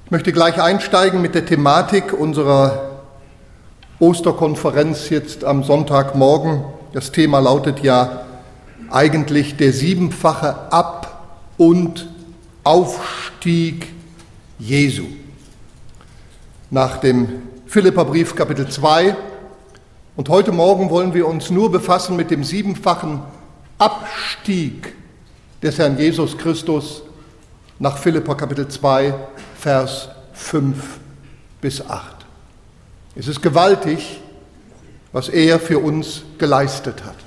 Ich möchte gleich einsteigen mit der Thematik unserer Osterkonferenz jetzt am Sonntagmorgen. Das Thema lautet ja eigentlich der siebenfache Ab- und Aufstieg Jesu. Nach dem Philipperbrief Kapitel 2. Und heute Morgen wollen wir uns nur befassen mit dem siebenfachen Abstieg des Herrn Jesus Christus nach Philipper Kapitel 2, Vers 5 bis 8. Es ist gewaltig, was er für uns geleistet hat.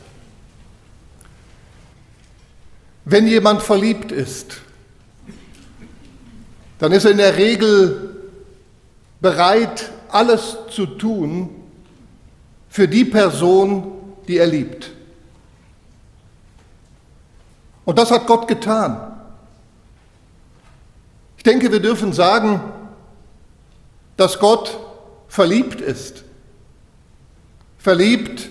Wenn jemand verliebt ist, dann ist er in der Regel bereit, alles zu tun für die Person, die er liebt. Und das hat Gott getan. Ich denke, wir dürfen sagen, dass Gott verliebt ist. Verliebt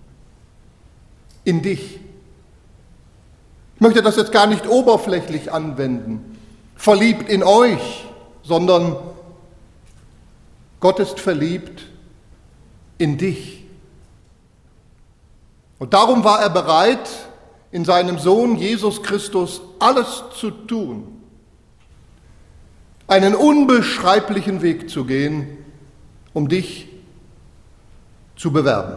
in dich. Ich möchte das jetzt gar nicht oberflächlich anwenden. Verliebt in euch, sondern Gott ist verliebt in dich. Und darum war er bereit, in seinem Sohn Jesus Christus alles zu tun, einen unbeschreiblichen Weg zu gehen, um dich zu bewerben.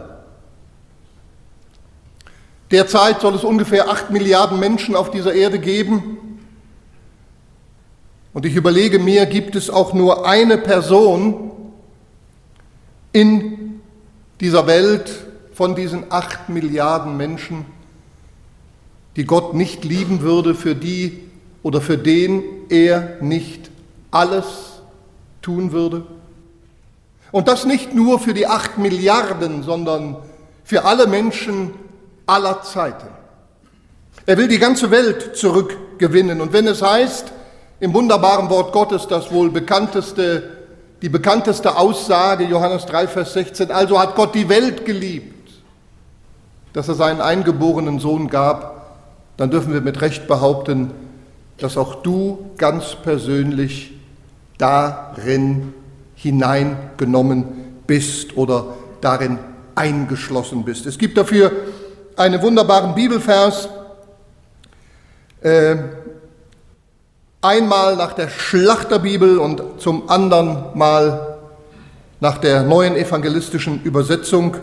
Derzeit soll es ungefähr 8 Milliarden Menschen auf dieser Erde geben. Und ich überlege mir, gibt es auch nur eine Person in dieser Welt von diesen 8 Milliarden Menschen, die Gott nicht lieben würde, für die oder für den er nicht alles tun würde? Und das nicht nur für die 8 Milliarden, sondern für alle Menschen aller Zeiten. Er will die ganze Welt zurückgewinnen. Und wenn es heißt, im wunderbaren Wort Gottes, das wohl die bekannteste Aussage, Johannes 3, Vers 16, also hat Gott die Welt geliebt, dass er seinen eingeborenen Sohn gab, dann dürfen wir mit Recht behaupten, dass auch du ganz persönlich darin hineingenommen bist oder darin eingeschlossen bist. Es gibt dafür einen wunderbaren Bibelvers, einmal nach der Schlachterbibel und zum anderen Mal nach der neuen evangelistischen Übersetzung.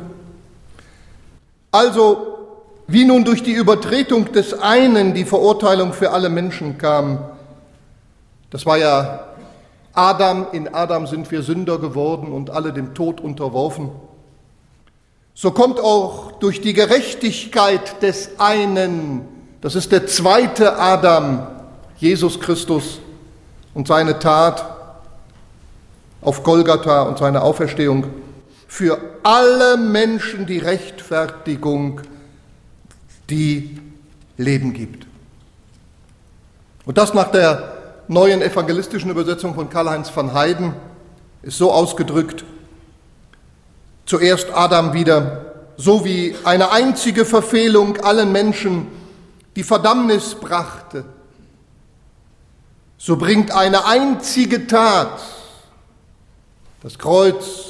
Also, wie nun durch die Übertretung des einen die Verurteilung für alle Menschen kam, das war ja Adam, in Adam sind wir Sünder geworden und alle dem Tod unterworfen, so kommt auch durch die Gerechtigkeit des einen, das ist der zweite Adam, Jesus Christus und seine Tat auf Golgatha und seine Auferstehung, für alle Menschen die Rechtfertigung, die Leben gibt. Und das nach der neuen evangelistischen Übersetzung von Karl-Heinz van Heiden ist so ausgedrückt: Zuerst Adam wieder, so wie eine einzige Verfehlung allen Menschen die Verdammnis brachte, so bringt eine einzige Tat, das Kreuz,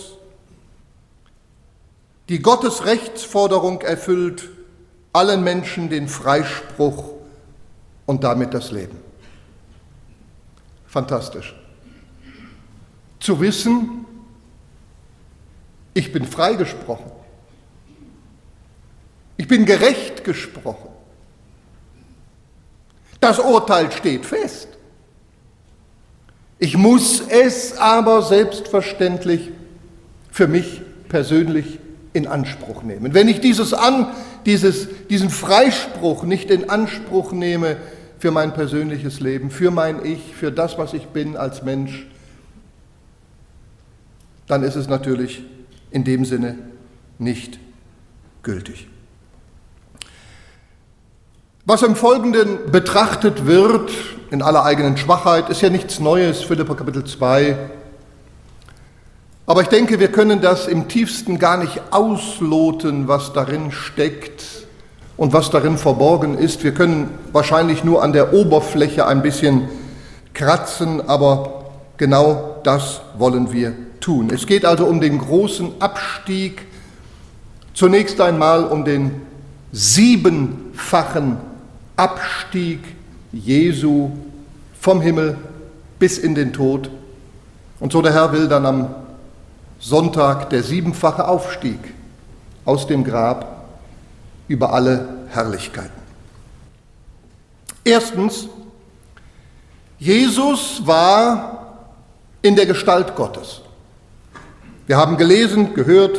die Gottes Rechtsforderung erfüllt, allen Menschen den Freispruch und damit das Leben. Fantastisch. Zu wissen, ich bin freigesprochen. Ich bin gerecht gesprochen. Das Urteil steht fest. Ich muss es aber selbstverständlich für mich persönlich in Anspruch nehmen. Wenn ich diesen Freispruch nicht in Anspruch nehme für mein persönliches Leben, für mein Ich, für das, was ich bin als Mensch, dann ist es natürlich in dem Sinne nicht gültig. Was im Folgenden betrachtet wird, in aller eigenen Schwachheit, ist ja nichts Neues, Philipper Kapitel 2. Aber ich denke, wir können das im tiefsten gar nicht ausloten, was darin steckt und was darin verborgen ist. Wir können wahrscheinlich nur an der Oberfläche ein bisschen kratzen, aber genau das wollen wir tun. Es geht also um den großen Abstieg, zunächst einmal um den 7-fachen Abstieg Jesu vom Himmel bis in den Tod. Und so der Herr will dann am Sonntag der 7-fache Aufstieg aus dem Grab über alle Herrlichkeiten. Erstens, Jesus war in der Gestalt Gottes. Wir haben gelesen, gehört,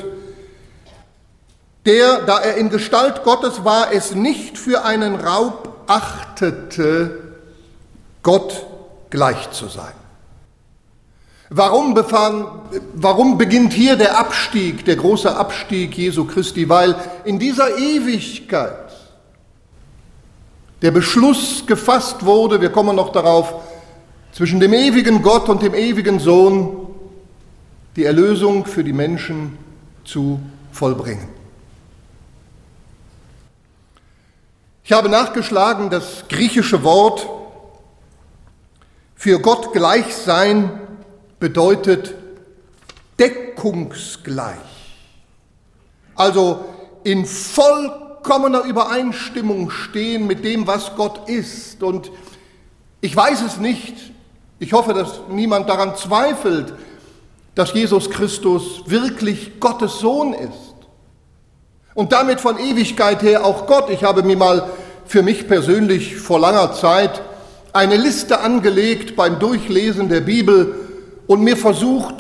da er in Gestalt Gottes war, es nicht für einen Raub achtete, Gott gleich zu sein. Warum beginnt hier der Abstieg, der große Abstieg Jesu Christi? Weil in dieser Ewigkeit der Beschluss gefasst wurde, wir kommen noch darauf, zwischen dem ewigen Gott und dem ewigen Sohn die Erlösung für die Menschen zu vollbringen. Ich habe nachgeschlagen, das griechische Wort für Gott gleich sein bedeutet deckungsgleich, also in vollkommener Übereinstimmung stehen mit dem, was Gott ist. Und ich weiß es nicht, ich hoffe, dass niemand daran zweifelt, dass Jesus Christus wirklich Gottes Sohn ist und damit von Ewigkeit her auch Gott. Ich habe mir mal für mich persönlich vor langer Zeit eine Liste angelegt beim Durchlesen der Bibel und mir versucht,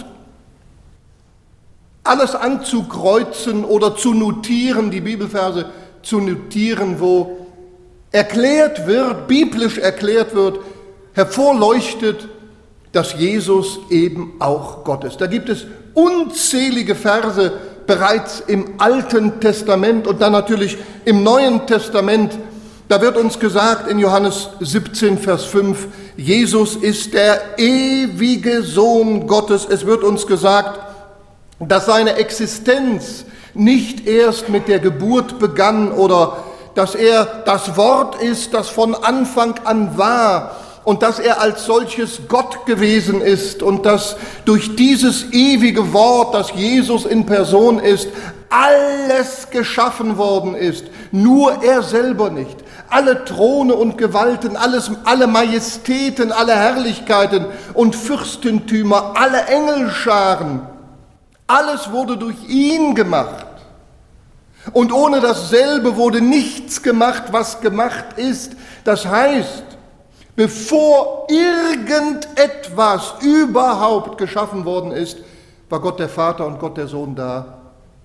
alles anzukreuzen oder zu notieren, die Bibelverse zu notieren, wo erklärt wird, biblisch erklärt wird, hervorleuchtet, dass Jesus eben auch Gott ist. Da gibt es unzählige Verse bereits im Alten Testament und dann natürlich im Neuen Testament. Da wird uns gesagt in Johannes 17, Vers 5, Jesus ist der ewige Sohn Gottes. Es wird uns gesagt, dass seine Existenz nicht erst mit der Geburt begann oder dass er das Wort ist, das von Anfang an war und dass er als solches Gott gewesen ist und dass durch dieses ewige Wort, das Jesus in Person ist, alles geschaffen worden ist, nur er selber nicht. Alle Throne und Gewalten, alle Majestäten, alle Herrlichkeiten und Fürstentümer, alle Engelscharen, alles wurde durch ihn gemacht. Und ohne dasselbe wurde nichts gemacht, was gemacht ist. Das heißt, bevor irgendetwas überhaupt geschaffen worden ist, war Gott der Vater und Gott der Sohn da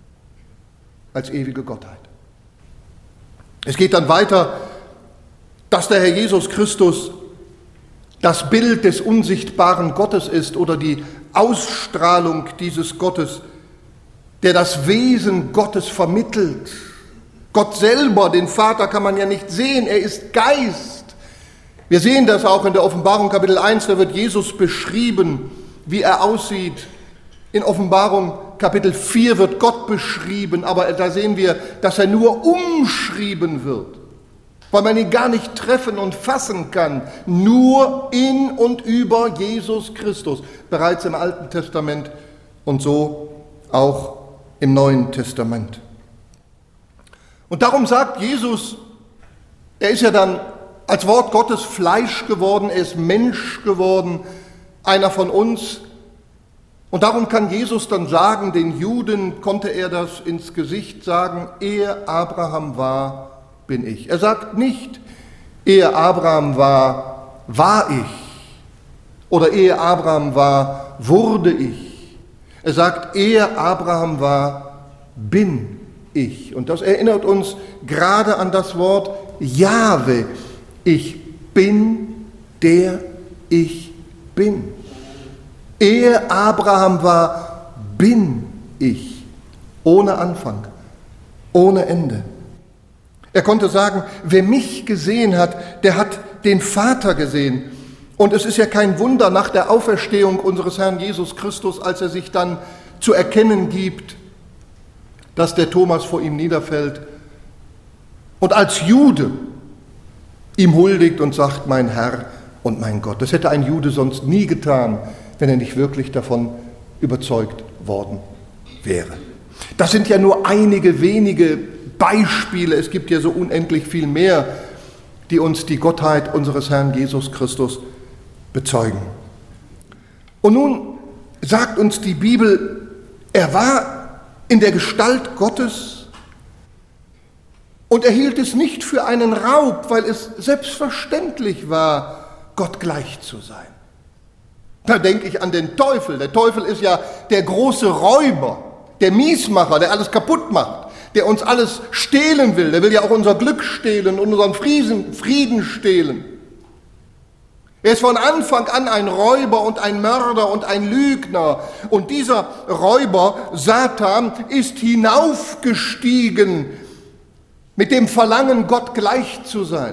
als ewige Gottheit. Es geht dann weiter, dass der Herr Jesus Christus das Bild des unsichtbaren Gottes ist oder die Ausstrahlung dieses Gottes, der das Wesen Gottes vermittelt. Gott selber, den Vater, kann man ja nicht sehen, er ist Geist. Wir sehen das auch in der Offenbarung Kapitel 1, da wird Jesus beschrieben, wie er aussieht. In Offenbarung Kapitel 4 wird Gott beschrieben, aber da sehen wir, dass er nur umschrieben wird, weil man ihn gar nicht treffen und fassen kann. Nur in und über Jesus Christus, bereits im Alten Testament und so auch im Neuen Testament. Und darum sagt Jesus, er ist ja dann als Wort Gottes Fleisch geworden, er ist Mensch geworden, einer von uns. Und darum kann Jesus dann sagen, den Juden konnte er das ins Gesicht sagen, ehe Abraham war, bin ich. Er sagt nicht, ehe Abraham war, war ich. Oder ehe Abraham war, wurde ich. Er sagt, ehe Abraham war, bin ich. Und das erinnert uns gerade an das Wort Jahwe. Ich bin, der ich bin. Ehe Abraham war, bin ich. Ohne Anfang, ohne Ende. Er konnte sagen, wer mich gesehen hat, der hat den Vater gesehen. Und es ist ja kein Wunder nach der Auferstehung unseres Herrn Jesus Christus, als er sich dann zu erkennen gibt, dass der Thomas vor ihm niederfällt und als Jude ihm huldigt und sagt, mein Herr und mein Gott. Das hätte ein Jude sonst nie getan, wenn er nicht wirklich davon überzeugt worden wäre. Das sind ja nur einige wenige Beispiele. Es gibt ja so unendlich viel mehr, die uns die Gottheit unseres Herrn Jesus Christus bezeugen. Und nun sagt uns die Bibel, er war in der Gestalt Gottes und er hielt es nicht für einen Raub, weil es selbstverständlich war, Gott gleich zu sein. Da denke ich an den Teufel. Der Teufel ist ja der große Räuber, der Miesmacher, der alles kaputt macht, der uns alles stehlen will. Der will ja auch unser Glück stehlen und unseren Frieden stehlen. Er ist von Anfang an ein Räuber und ein Mörder und ein Lügner. Und dieser Räuber, Satan, ist hinaufgestiegen mit dem Verlangen, Gott gleich zu sein.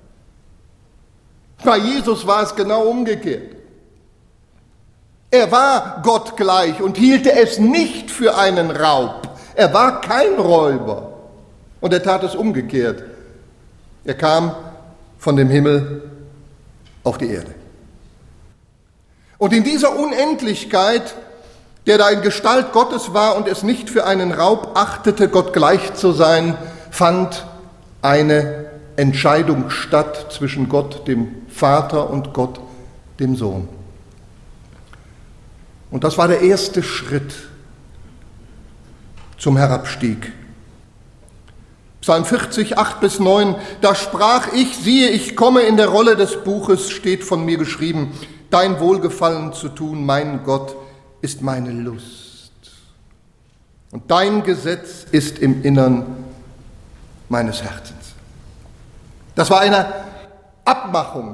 Bei Jesus war es genau umgekehrt. Er war Gott gleich und hielt es nicht für einen Raub. Er war kein Räuber. Und er tat es umgekehrt. Er kam von dem Himmel auf die Erde. Und in dieser Unendlichkeit, der da in Gestalt Gottes war und es nicht für einen Raub achtete, Gott gleich zu sein, fand eine Entscheidung statt zwischen Gott, dem Vater, und Gott, dem Sohn. Und das war der erste Schritt zum Herabstieg. Psalm 40, 8-9, da sprach ich, siehe, ich komme, in der Rolle des Buches steht von mir geschrieben, dein Wohlgefallen zu tun, mein Gott, ist meine Lust. Und dein Gesetz ist im Innern meines Herzens. Das war eine Abmachung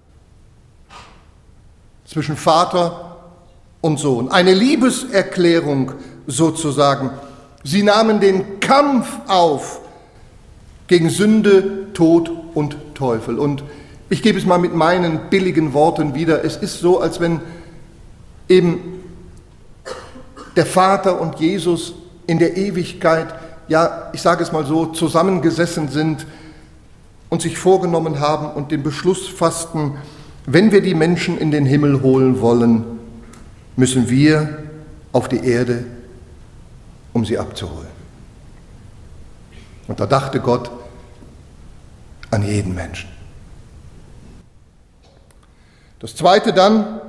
zwischen Vater und Sohn, eine Liebeserklärung sozusagen. Sie nahmen den Kampf auf gegen Sünde, Tod und Teufel. Und ich gebe es mal mit meinen billigen Worten wieder. Es ist so, als wenn eben der Vater und Jesus in der Ewigkeit, ja, ich sage es mal so, zusammengesessen sind und sich vorgenommen haben und den Beschluss fassten, wenn wir die Menschen in den Himmel holen wollen, müssen wir auf die Erde, um sie abzuholen. Und da dachte Gott an jeden Menschen. Das Zweite dann,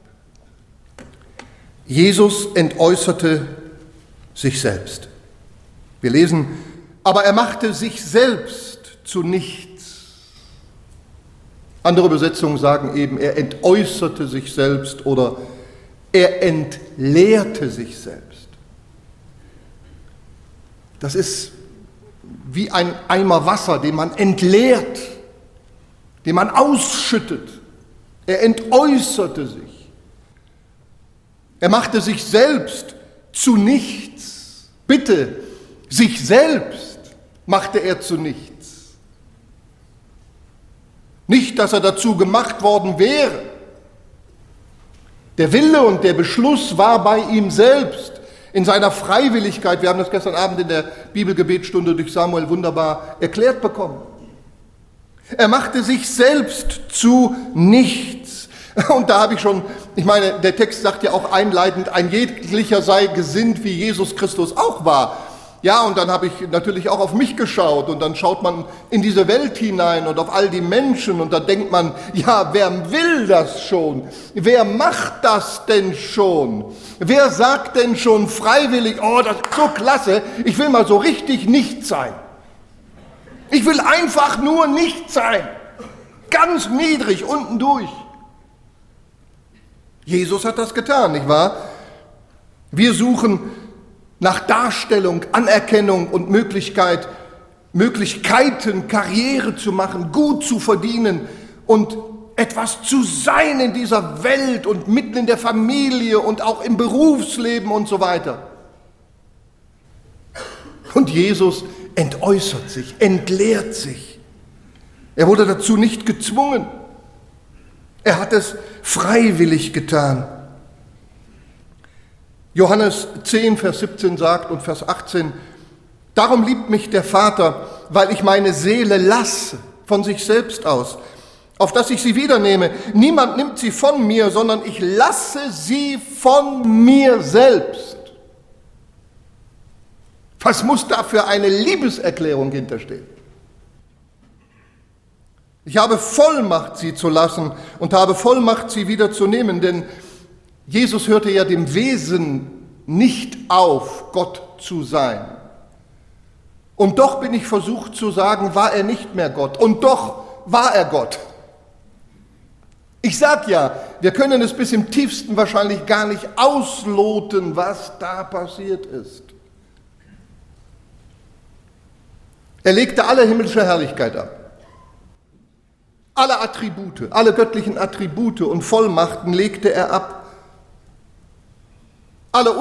Jesus entäußerte sich selbst. Wir lesen, aber er machte sich selbst zu nichts. Andere Übersetzungen sagen eben, er entäußerte sich selbst oder er entleerte sich selbst. Das ist wie ein Eimer Wasser, den man entleert, den man ausschüttet. Er entäußerte sich. Er machte sich selbst zu nichts. Bitte, sich selbst machte er zu nichts. Nicht, dass er dazu gemacht worden wäre. Der Wille und der Beschluss war bei ihm selbst, in seiner Freiwilligkeit. Wir haben das gestern Abend in der Bibelgebetsstunde durch Samuel wunderbar erklärt bekommen. Er machte sich selbst zu nichts. Und da habe ich schon, ich meine, der Text sagt ja auch einleitend, ein jeglicher sei gesinnt, wie Jesus Christus auch war. Ja, und dann habe ich natürlich auch auf mich geschaut und dann schaut man in diese Welt hinein und auf all die Menschen und da denkt man, ja, wer will das schon? Wer macht das denn schon? Wer sagt denn schon freiwillig, oh, das ist so klasse, ich will mal so richtig nicht sein. Ich will einfach nur nicht sein. Ganz niedrig, unten durch. Jesus hat das getan, nicht wahr? Wir suchen nach Darstellung, Anerkennung und Möglichkeiten, Karriere zu machen, gut zu verdienen und etwas zu sein in dieser Welt und mitten in der Familie und auch im Berufsleben und so weiter. Und Jesus entäußert sich, entleert sich. Er wurde dazu nicht gezwungen. Er hat es freiwillig getan. Johannes 10, Vers 17 sagt und Vers 18, darum liebt mich der Vater, weil ich meine Seele lasse von sich selbst aus, auf dass ich sie wiedernehme. Niemand nimmt sie von mir, sondern ich lasse sie von mir selbst. Was muss da für eine Liebeserklärung hinterstehen? Ich habe Vollmacht, sie zu lassen und habe Vollmacht, sie wieder zu nehmen, denn Jesus hörte ja dem Wesen nicht auf, Gott zu sein. Und doch bin ich versucht zu sagen, war er nicht mehr Gott. Und doch war er Gott. Ich sage ja, wir können es bis im tiefsten wahrscheinlich gar nicht ausloten, was da passiert ist. Er legte alle himmlische Herrlichkeit ab. Alle Attribute, alle göttlichen Attribute und Vollmachten legte er ab. Alle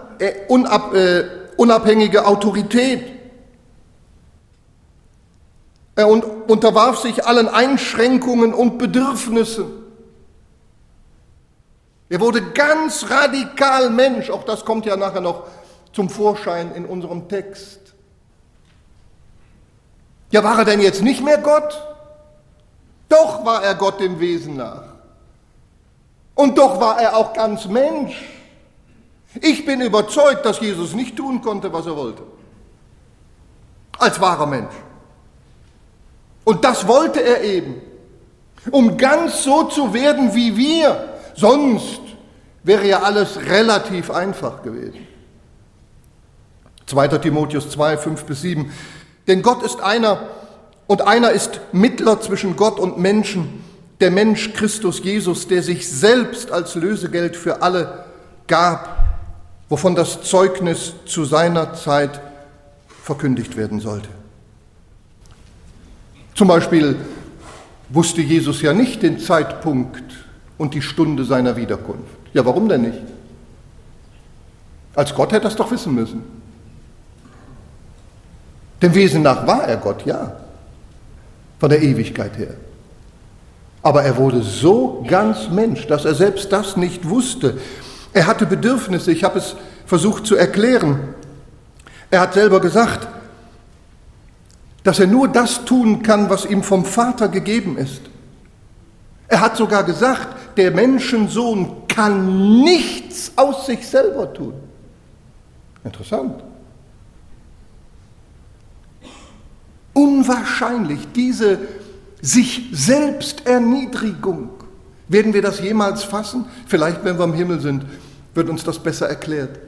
unabhängige Autorität. Er unterwarf sich allen Einschränkungen und Bedürfnissen. Er wurde ganz radikal Mensch. Auch das kommt ja nachher noch zum Vorschein in unserem Text. Ja, war er denn jetzt nicht mehr Gott? Doch war er Gott dem Wesen nach. Und doch war er auch ganz Mensch. Ich bin überzeugt, dass Jesus nicht tun konnte, was er wollte. Als wahrer Mensch. Und das wollte er eben, um ganz so zu werden wie wir. Sonst wäre ja alles relativ einfach gewesen. 2. Timotheus 2, 5-7. Denn Gott ist einer und einer ist Mittler zwischen Gott und Menschen, der Mensch Christus Jesus, der sich selbst als Lösegeld für alle gab, wovon das Zeugnis zu seiner Zeit verkündigt werden sollte. Zum Beispiel wusste Jesus ja nicht den Zeitpunkt und die Stunde seiner Wiederkunft. Ja, warum denn nicht? Als Gott hätte er es doch wissen müssen. Dem Wesen nach war er Gott, ja, von der Ewigkeit her. Aber er wurde so ganz Mensch, dass er selbst das nicht wusste. Er hatte Bedürfnisse, ich habe es versucht zu erklären. Er hat selber gesagt, dass er nur das tun kann, was ihm vom Vater gegeben ist. Er hat sogar gesagt, der Menschensohn kann nichts aus sich selber tun. Interessant. Unwahrscheinlich, diese sich selbst Erniedrigung. Werden wir das jemals fassen? Vielleicht, wenn wir im Himmel sind, wird uns das besser erklärt.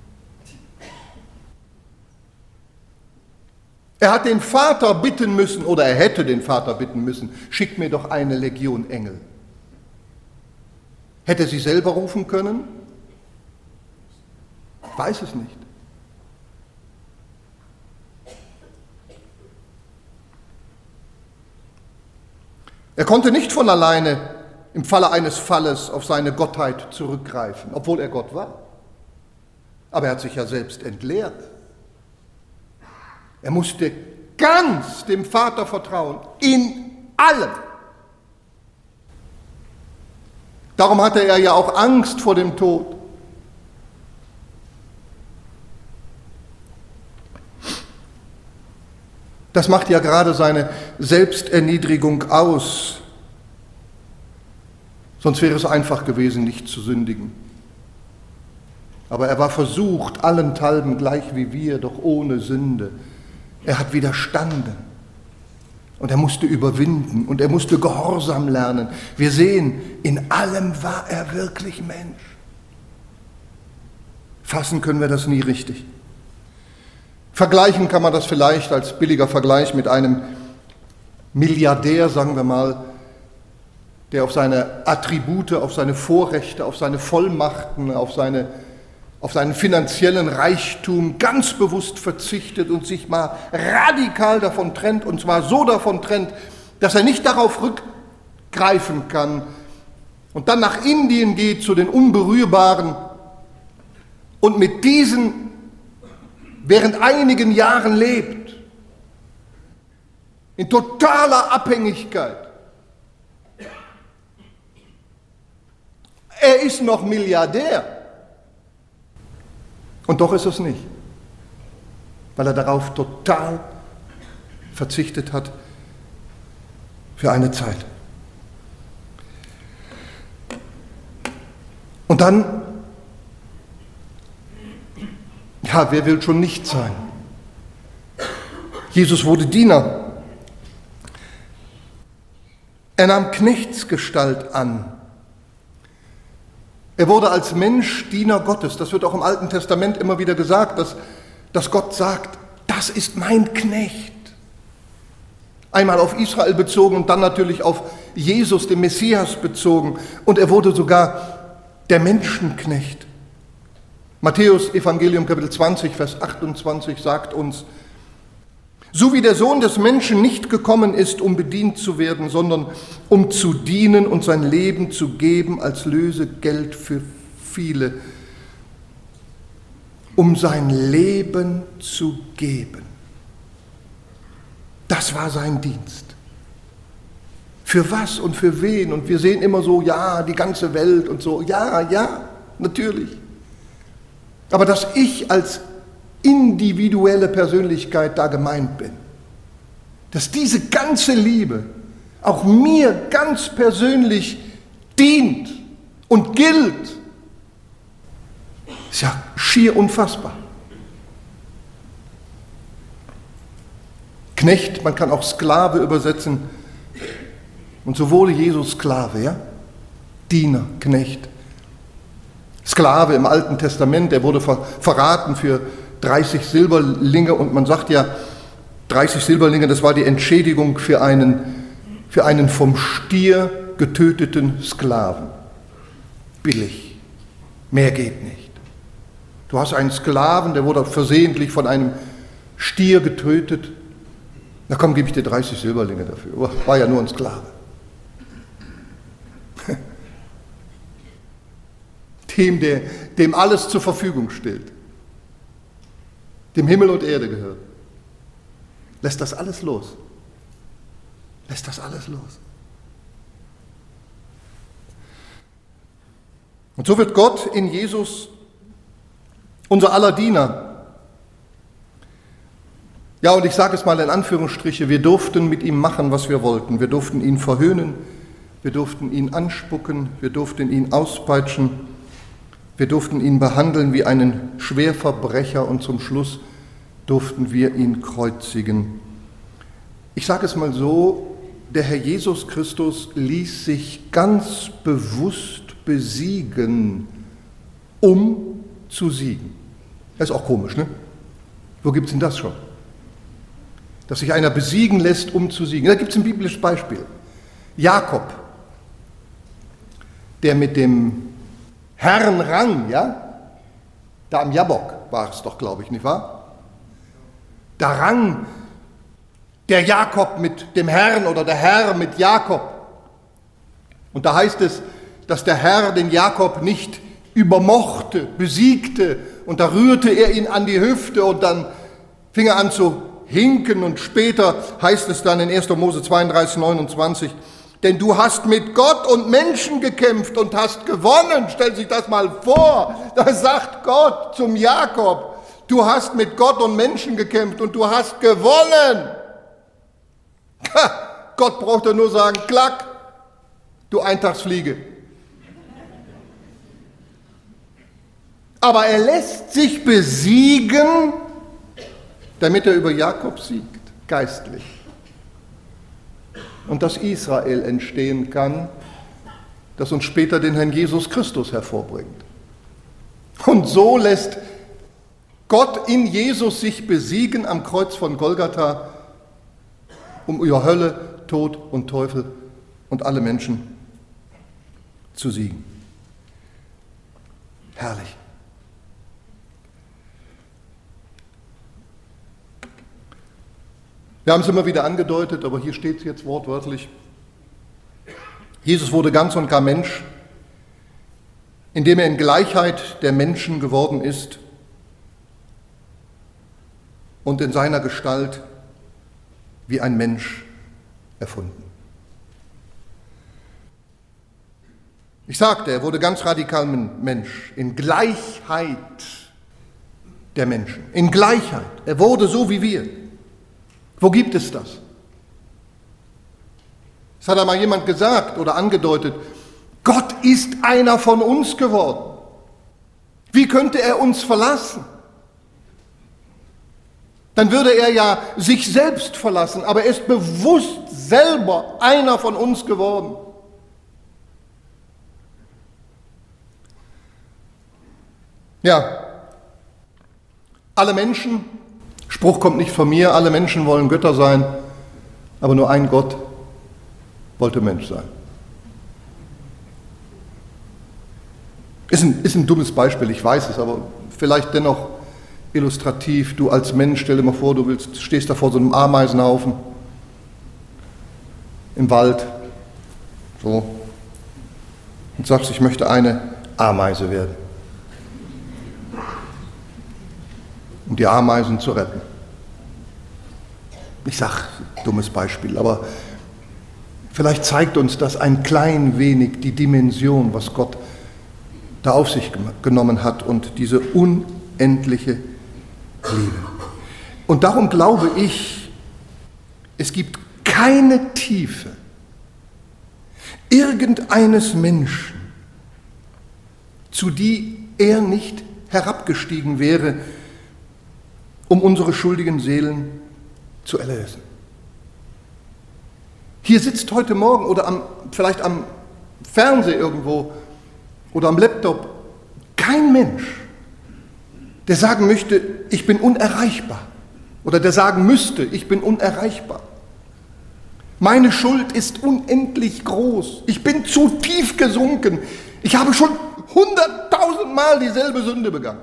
Er hat den Vater bitten müssen, oder er hätte den Vater bitten müssen, schick mir doch eine Legion Engel. Hätte er sie selber rufen können? Ich weiß es nicht. Er konnte nicht von alleine im Falle eines Falles auf seine Gottheit zurückgreifen, obwohl er Gott war. Aber er hat sich ja selbst entleert. Er musste ganz dem Vater vertrauen, in allem. Darum hatte er ja auch Angst vor dem Tod. Das macht ja gerade seine Selbsterniedrigung aus. Sonst wäre es einfach gewesen, nicht zu sündigen. Aber er war versucht, allenthalben gleich wie wir, doch ohne Sünde. Er hat widerstanden. Und er musste überwinden und er musste Gehorsam lernen. Wir sehen, in allem war er wirklich Mensch. Fassen können wir das nie richtig. Vergleichen kann man das vielleicht als billiger Vergleich mit einem Milliardär, sagen wir mal, der auf seine Attribute, auf seine Vorrechte, auf seine Vollmachten, auf seinen finanziellen Reichtum ganz bewusst verzichtet und sich mal radikal davon trennt, und zwar so davon trennt, dass er nicht darauf rückgreifen kann und dann nach Indien geht zu den Unberührbaren und mit diesen während einigen Jahren lebt, in totaler Abhängigkeit. Er ist noch Milliardär. Und doch ist es nicht, weil er darauf total verzichtet hat für eine Zeit. Und dann, ja, wer will schon nicht sein? Jesus wurde Diener. Er nahm Knechtsgestalt an. Er wurde als Mensch Diener Gottes. Das wird auch im Alten Testament immer wieder gesagt, dass Gott sagt, das ist mein Knecht. Einmal auf Israel bezogen und dann natürlich auf Jesus, den Messias, bezogen. Und er wurde sogar der Menschenknecht. Matthäus Evangelium Kapitel 20, Vers 28 sagt uns, so wie der Sohn des Menschen nicht gekommen ist, um bedient zu werden, sondern um zu dienen und sein Leben zu geben als Lösegeld für viele, um sein Leben zu geben. Das war sein Dienst. Für was und für wen? Und wir sehen immer so, ja, die ganze Welt und so. Ja, natürlich. Aber dass ich als individuelle Persönlichkeit da gemeint bin, dass diese ganze Liebe auch mir ganz persönlich dient und gilt, ist ja schier unfassbar. Knecht, man kann auch Sklave übersetzen. Und so wurde Jesus Sklave, ja? Diener, Knecht. Sklave im Alten Testament, der wurde verraten für 30 Silberlinge und man sagt ja, 30 Silberlinge, das war die Entschädigung für einen vom Stier getöteten Sklaven. Billig. Mehr geht nicht. Du hast einen Sklaven, der wurde versehentlich von einem Stier getötet. Na komm, gebe ich dir 30 Silberlinge dafür. War ja nur ein Sklave. Dem alles zur Verfügung steht. Dem Himmel und Erde gehört. Lässt das alles los. Lässt das alles los. Und so wird Gott in Jesus unser aller Diener. Ja, und ich sage es mal in Anführungsstriche, wir durften mit ihm machen, was wir wollten. Wir durften ihn verhöhnen, wir durften ihn anspucken, wir durften ihn auspeitschen, wir durften ihn behandeln wie einen Schwerverbrecher und zum Schluss durften wir ihn kreuzigen. Ich sage es mal so, der Herr Jesus Christus ließ sich ganz bewusst besiegen, um zu siegen. Das ist auch komisch, ne? Wo gibt es denn das schon? Dass sich einer besiegen lässt, um zu siegen. Da gibt es ein biblisches Beispiel. Jakob, der mit dem Herrn rang, ja, da am Jabbok war es doch, glaube ich, nicht wahr? Da rang der Jakob mit dem Herrn oder der Herr mit Jakob. Und da heißt es, dass der Herr den Jakob nicht übermochte, besiegte und da rührte er ihn an die Hüfte und dann fing er an zu hinken und später heißt es dann in 1. Mose 32, 29, denn du hast mit Gott und Menschen gekämpft und hast gewonnen. Stell sich das mal vor. Da sagt Gott zum Jakob, du hast mit Gott und Menschen gekämpft und du hast gewonnen. Gott brauchte nur sagen, klack, du Eintagsfliege. Aber er lässt sich besiegen, damit er über Jakob siegt, geistlich. Und dass Israel entstehen kann, das uns später den Herrn Jesus Christus hervorbringt. Und so lässt Gott in Jesus sich besiegen am Kreuz von Golgatha, um über Hölle, Tod und Teufel und alle Menschen zu siegen. Herrlich. Wir haben es immer wieder angedeutet, aber hier steht es jetzt wortwörtlich. Jesus wurde ganz und gar Mensch, indem er in Gleichheit der Menschen geworden ist und in seiner Gestalt wie ein Mensch erfunden. Ich sagte, er wurde ganz radikal Mensch, in Gleichheit der Menschen, in Gleichheit. Er wurde so wie wir. Wo gibt es das? Es hat einmal jemand gesagt oder angedeutet, Gott ist einer von uns geworden. Wie könnte er uns verlassen? Dann würde er ja sich selbst verlassen, aber er ist bewusst selber einer von uns geworden. Ja, alle Menschen, Spruch kommt nicht von mir, alle Menschen wollen Götter sein, aber nur ein Gott wollte Mensch sein. Ist ein dummes Beispiel, ich weiß es, aber vielleicht dennoch illustrativ. Du als Mensch, stell dir mal vor, du stehst da vor so einem Ameisenhaufen im Wald, so, und sagst, ich möchte eine Ameise werden, um die Ameisen zu retten. Ich sage, dummes Beispiel, aber vielleicht zeigt uns das ein klein wenig die Dimension, was Gott da auf sich genommen hat und diese unendliche Liebe. Und darum glaube ich, es gibt keine Tiefe irgendeines Menschen, zu die er nicht herabgestiegen wäre, um unsere schuldigen Seelen zu erlösen. Hier sitzt heute Morgen oder vielleicht am Fernseher irgendwo oder am Laptop kein Mensch, der sagen möchte, ich bin unerreichbar. Oder der sagen müsste, ich bin unerreichbar. Meine Schuld ist unendlich groß. Ich bin zu tief gesunken. Ich habe schon 100.000 Mal dieselbe Sünde begangen.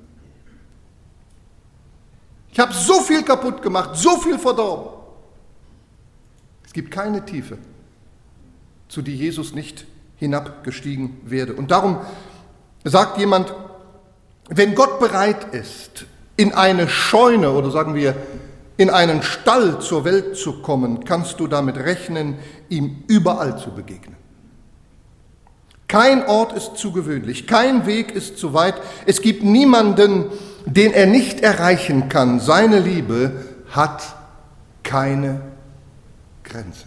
Ich habe so viel kaputt gemacht, so viel verdorben. Es gibt keine Tiefe, zu die Jesus nicht hinabgestiegen werde. Und darum sagt jemand, wenn Gott bereit ist, in eine Scheune oder sagen wir in einen Stall zur Welt zu kommen, kannst du damit rechnen, ihm überall zu begegnen. Kein Ort ist zu gewöhnlich, kein Weg ist zu weit. Es gibt niemanden, den er nicht erreichen kann. Seine Liebe hat keine Grenzen.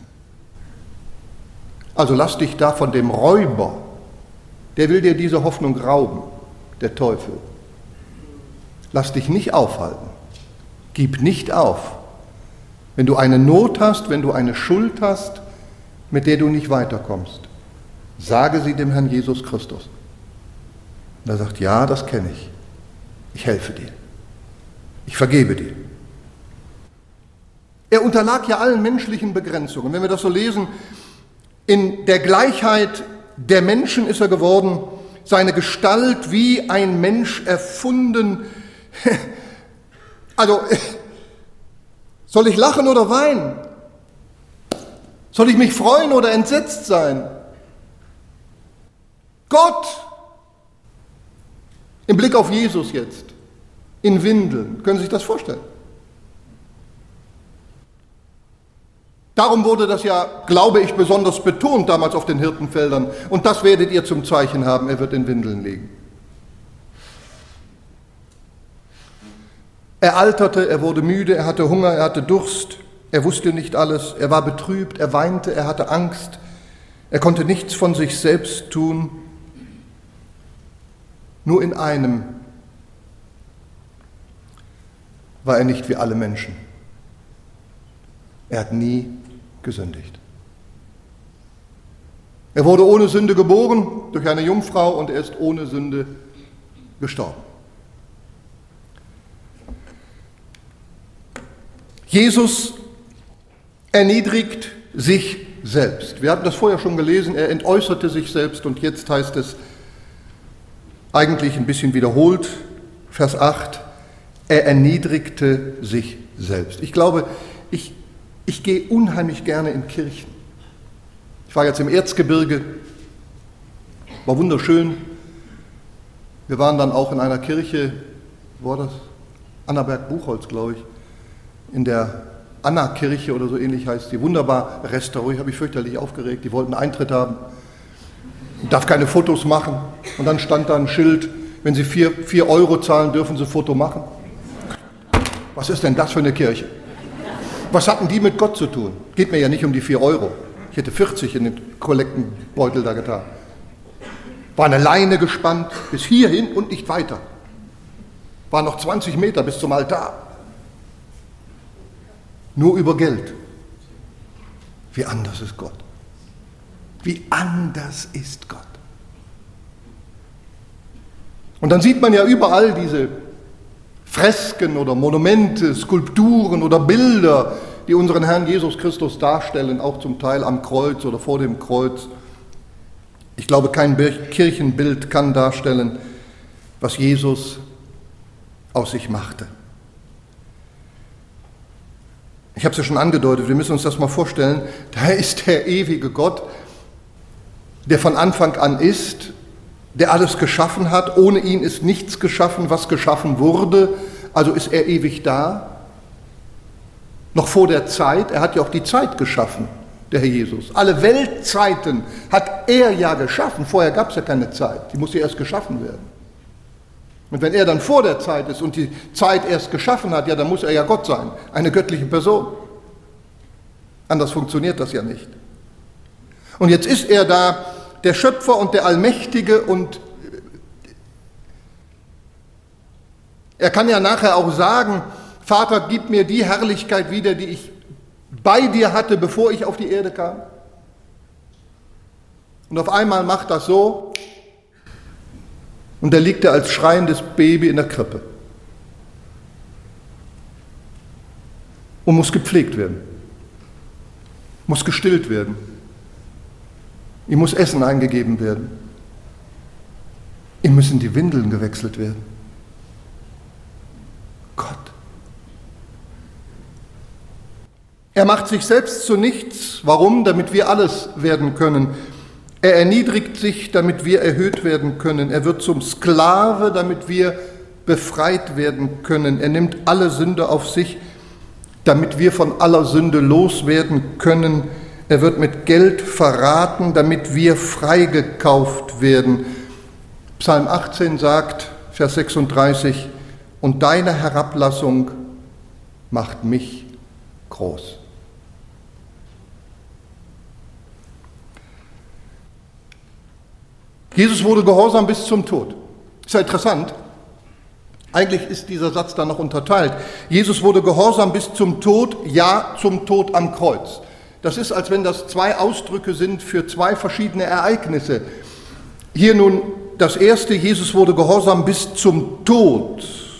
Also lass dich da von dem Räuber, der will dir diese Hoffnung rauben, der Teufel. Lass dich nicht aufhalten. Gib nicht auf. Wenn du eine Not hast, wenn du eine Schuld hast, mit der du nicht weiterkommst, sage sie dem Herrn Jesus Christus. Und er sagt, ja, das kenne ich. Ich helfe dir. Ich vergebe dir. Er unterlag ja allen menschlichen Begrenzungen. Wenn wir das so lesen, in der Gleichheit der Menschen ist er geworden, seine Gestalt wie ein Mensch erfunden. Also, soll ich lachen oder weinen? Soll ich mich freuen oder entsetzt sein? Gott, im Blick auf Jesus jetzt, in Windeln, können Sie sich das vorstellen? Darum wurde das ja, glaube ich, besonders betont damals auf den Hirtenfeldern. Und das werdet ihr zum Zeichen haben, er wird in Windeln liegen. Er alterte, er wurde müde, er hatte Hunger, er hatte Durst, er wusste nicht alles, er war betrübt, er weinte, er hatte Angst, er konnte nichts von sich selbst tun. Nur in einem war er nicht wie alle Menschen. Er hat nie gesündigt. Er wurde ohne Sünde geboren durch eine Jungfrau und er ist ohne Sünde gestorben. Jesus erniedrigt sich selbst. Wir hatten das vorher schon gelesen, er entäußerte sich selbst und jetzt heißt es eigentlich ein bisschen wiederholt, Vers 8, er erniedrigte sich selbst. Ich glaube, ich gehe unheimlich gerne in Kirchen. Ich war jetzt im Erzgebirge, war wunderschön. Wir waren dann auch in einer Kirche, wo war das? Annaberg-Buchholz, glaube ich, in der Anna-Kirche oder so ähnlich heißt die, wunderbar restauriert, habe ich fürchterlich aufgeregt, die wollten Eintritt haben, ich darf keine Fotos machen und dann stand da ein Schild, wenn Sie 4 Euro zahlen, dürfen Sie ein Foto machen. Was ist denn das für eine Kirche? Was hatten die mit Gott zu tun? Geht mir ja nicht um die 4 Euro. Ich hätte 40 in den Kollektenbeutel da getan. War eine Leine gespannt, bis hierhin und nicht weiter. War noch 20 Meter bis zum Altar. Nur über Geld. Wie anders ist Gott. Wie anders ist Gott. Und dann sieht man ja überall diese Fresken oder Monumente, Skulpturen oder Bilder, die unseren Herrn Jesus Christus darstellen, auch zum Teil am Kreuz oder vor dem Kreuz. Ich glaube, kein Kirchenbild kann darstellen, was Jesus aus sich machte. Ich habe es ja schon angedeutet, wir müssen uns das mal vorstellen, da ist der ewige Gott, der von Anfang an ist, der alles geschaffen hat. Ohne ihn ist nichts geschaffen, was geschaffen wurde, also ist er ewig da. Noch vor der Zeit, er hat ja auch die Zeit geschaffen, der Herr Jesus. Alle Weltzeiten hat er ja geschaffen, vorher gab es ja keine Zeit, die muss ja erst geschaffen werden. Und wenn er dann vor der Zeit ist und die Zeit erst geschaffen hat, ja, dann muss er ja Gott sein, eine göttliche Person. Anders funktioniert das ja nicht. Und jetzt ist er da, der Schöpfer und der Allmächtige, und er kann ja nachher auch sagen, Vater, gib mir die Herrlichkeit wieder, die ich bei dir hatte, bevor ich auf die Erde kam. Und auf einmal macht das so, und da liegt er als schreiendes Baby in der Krippe und muss gepflegt werden, muss gestillt werden, ihm muss Essen eingegeben werden, ihm müssen die Windeln gewechselt werden. Gott. Er macht sich selbst zu nichts. Warum? Damit wir alles werden können. Er erniedrigt sich, damit wir erhöht werden können. Er wird zum Sklave, damit wir befreit werden können. Er nimmt alle Sünde auf sich, damit wir von aller Sünde loswerden können. Er wird mit Geld verraten, damit wir freigekauft werden. Psalm 18 sagt, Vers 36, und deine Herablassung macht mich groß. Jesus wurde gehorsam bis zum Tod. Ist ja interessant. Eigentlich ist dieser Satz dann noch unterteilt. Jesus wurde gehorsam bis zum Tod, ja, zum Tod am Kreuz. Das ist, als wenn das zwei Ausdrücke sind für zwei verschiedene Ereignisse. Hier nun das erste, Jesus wurde gehorsam bis zum Tod.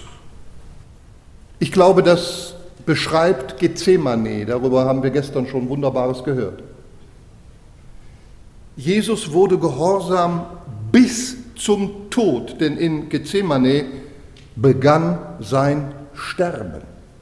Ich glaube, das beschreibt Gethsemane. Darüber haben wir gestern schon Wunderbares gehört. Jesus wurde gehorsam bis zum Tod, denn in Gethsemane begann sein Sterben.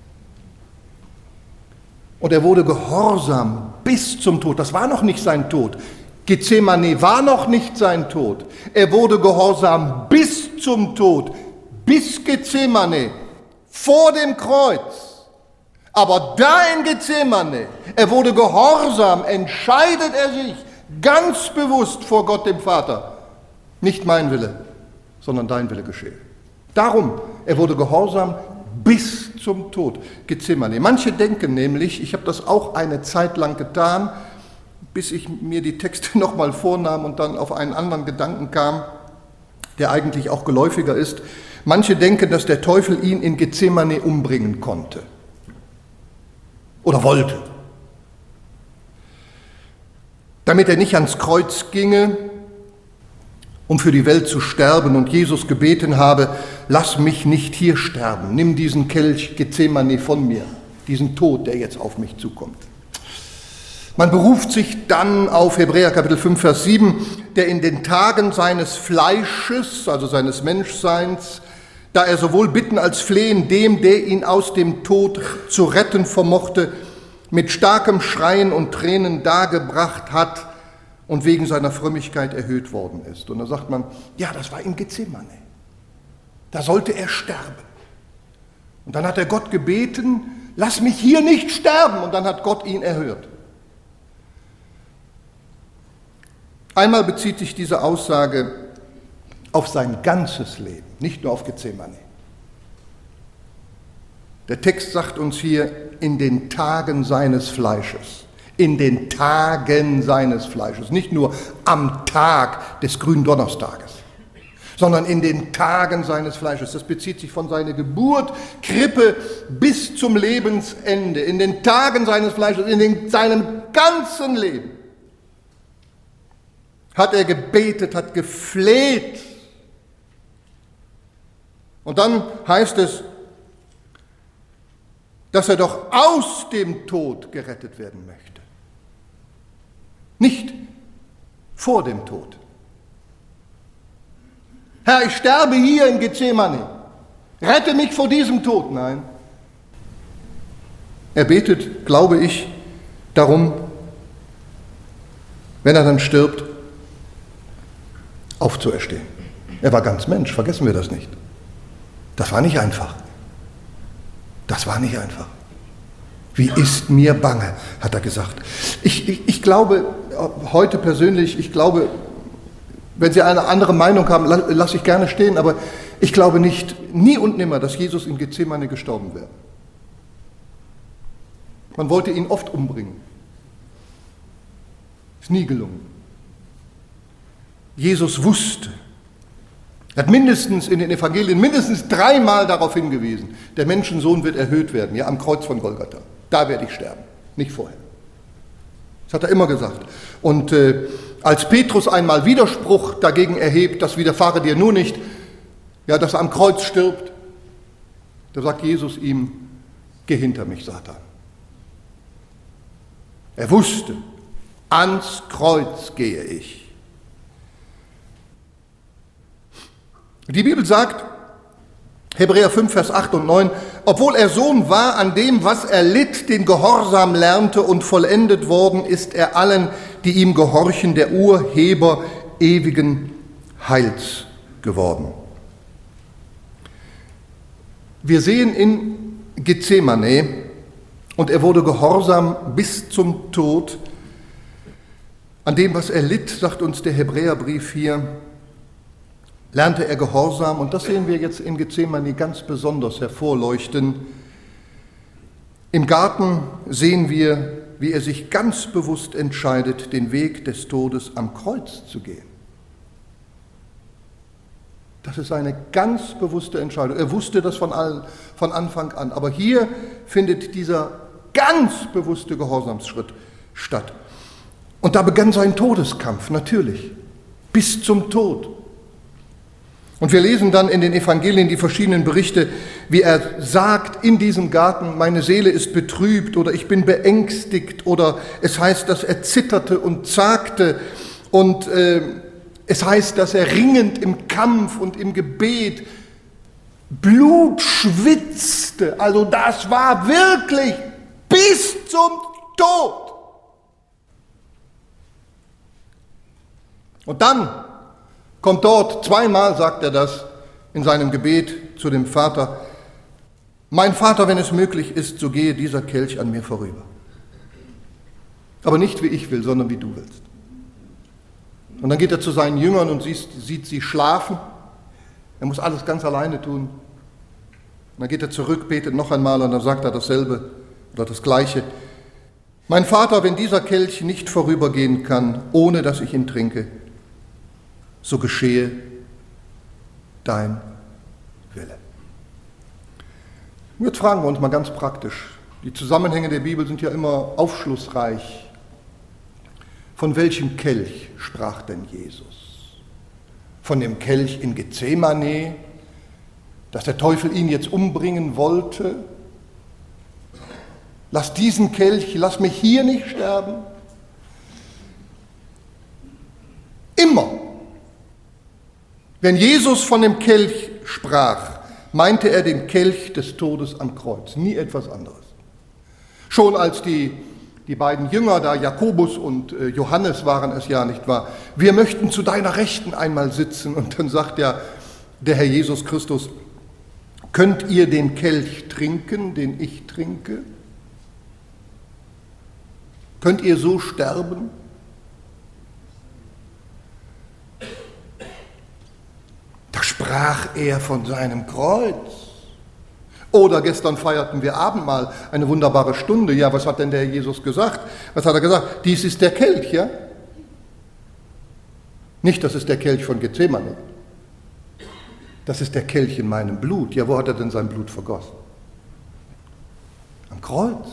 Und er wurde gehorsam bis zum Tod. Das war noch nicht sein Tod. Gethsemane war noch nicht sein Tod. Er wurde gehorsam bis zum Tod, bis Gethsemane, vor dem Kreuz. Aber da in Gethsemane, er wurde gehorsam, entscheidet er sich ganz bewusst vor Gott dem Vater. Nicht mein Wille, sondern dein Wille geschehe. Darum, er wurde gehorsam bis zum Tod. Gethsemane. Manche denken nämlich, ich habe das auch eine Zeit lang getan, bis ich mir die Texte nochmal vornahm und dann auf einen anderen Gedanken kam, der eigentlich auch geläufiger ist. Manche denken, dass der Teufel ihn in Gethsemane umbringen konnte oder wollte. Damit er nicht ans Kreuz ginge, um für die Welt zu sterben, und Jesus gebeten habe, lass mich nicht hier sterben, nimm diesen Kelch Gethsemane von mir, diesen Tod, der jetzt auf mich zukommt. Man beruft sich dann auf Hebräer Kapitel 5, Vers 7, der in den Tagen seines Fleisches, also seines Menschseins, da er sowohl bitten als flehen dem, der ihn aus dem Tod zu retten vermochte, mit starkem Schreien und Tränen dargebracht hat und wegen seiner Frömmigkeit erhöht worden ist. Und da sagt man, ja, das war in Gethsemane. Da sollte er sterben. Und dann hat er Gott gebeten, lass mich hier nicht sterben. Und dann hat Gott ihn erhört. Einmal bezieht sich diese Aussage auf sein ganzes Leben, nicht nur auf Gethsemane. Der Text sagt uns hier, in den Tagen seines Fleisches. In den Tagen seines Fleisches, nicht nur am Tag des Gründonnerstages, sondern in den Tagen seines Fleisches. Das bezieht sich von seiner Geburt, Krippe bis zum Lebensende. In den Tagen seines Fleisches, seinem ganzen Leben hat er gebetet, hat gefleht. Und dann heißt es, dass er doch aus dem Tod gerettet werden möchte. Nicht vor dem Tod. Herr, ich sterbe hier in Gethsemane. Rette mich vor diesem Tod. Nein. Er betet, glaube ich, darum, wenn er dann stirbt, aufzuerstehen. Er war ganz Mensch, vergessen wir das nicht. Das war nicht einfach. Das war nicht einfach. Wie ist mir bange, hat er gesagt. Ich glaube, heute persönlich, ich glaube, wenn Sie eine andere Meinung haben, lasse ich gerne stehen, aber ich glaube nicht, nie und nimmer, dass Jesus in Gethsemane gestorben wäre. Man wollte ihn oft umbringen. Ist nie gelungen. Jesus wusste, er hat mindestens in den Evangelien mindestens 3-mal darauf hingewiesen, der Menschensohn wird erhöht werden, ja, am Kreuz von Golgatha. Da werde ich sterben, nicht vorher. Das hat er immer gesagt. Und als Petrus einmal Widerspruch dagegen erhebt, das widerfahre dir nur nicht, ja, dass er am Kreuz stirbt, da sagt Jesus ihm, geh hinter mich, Satan. Er wusste, ans Kreuz gehe ich. Die Bibel sagt, Hebräer 5, Vers 8 und 9, obwohl er Sohn war, an dem, was er litt, den Gehorsam lernte und vollendet worden ist er allen, die ihm gehorchen, der Urheber ewigen Heils geworden. Wir sehen in Gethsemane, und er wurde gehorsam bis zum Tod, an dem, was er litt, sagt uns der Hebräerbrief hier, lernte er Gehorsam, und das sehen wir jetzt in Gethsemane ganz besonders hervorleuchten. Im Garten sehen wir, wie er sich ganz bewusst entscheidet, den Weg des Todes am Kreuz zu gehen. Das ist eine ganz bewusste Entscheidung. Er wusste das von Anfang an. Aber hier findet dieser ganz bewusste Gehorsamsschritt statt. Und da begann sein Todeskampf, natürlich, bis zum Tod. Und wir lesen dann in den Evangelien die verschiedenen Berichte, wie er sagt in diesem Garten, meine Seele ist betrübt oder ich bin beängstigt, oder es heißt, dass er zitterte und zagte, und es heißt, dass er ringend im Kampf und im Gebet Blut schwitzte. Also das war wirklich bis zum Tod. Und dann kommt dort, 2-mal sagt er das in seinem Gebet zu dem Vater, mein Vater, wenn es möglich ist, so gehe dieser Kelch an mir vorüber. Aber nicht wie ich will, sondern wie du willst. Und dann geht er zu seinen Jüngern und sieht sie schlafen. Er muss alles ganz alleine tun. Und dann geht er zurück, betet noch einmal, und dann sagt er dasselbe oder das Gleiche. Mein Vater, wenn dieser Kelch nicht vorübergehen kann, ohne dass ich ihn trinke, so geschehe dein Wille. Jetzt fragen wir uns mal ganz praktisch. Die Zusammenhänge der Bibel sind ja immer aufschlussreich. Von welchem Kelch sprach denn Jesus? Von dem Kelch in Gethsemane, dass der Teufel ihn jetzt umbringen wollte? Lass diesen Kelch, lass mich hier nicht sterben. Immer, wenn Jesus von dem Kelch sprach, meinte er den Kelch des Todes am Kreuz, nie etwas anderes. Schon als die beiden Jünger da, Jakobus und Johannes waren es ja, nicht wahr? Wir möchten zu deiner Rechten einmal sitzen. Und dann sagt ja der Herr Jesus Christus, könnt ihr den Kelch trinken, den ich trinke? Könnt ihr so sterben? Da sprach er von seinem Kreuz. Oder gestern feierten wir Abendmahl, eine wunderbare Stunde. Ja, was hat denn der Jesus gesagt? Was hat er gesagt? Dies ist der Kelch, ja? Nicht, das ist der Kelch von Gethsemane. Das ist der Kelch in meinem Blut. Ja, wo hat er denn sein Blut vergossen? Am Kreuz.